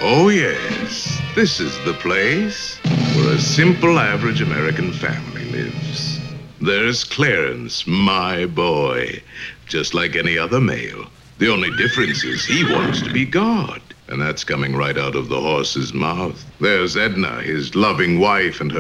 Oh, yes. This is the place where a simple, average American family lives. There's Clarence, my boy, just like any other male. The only difference is he wants to be God, and that's coming right out of the horse's mouth. There's Edna, his loving wife, and her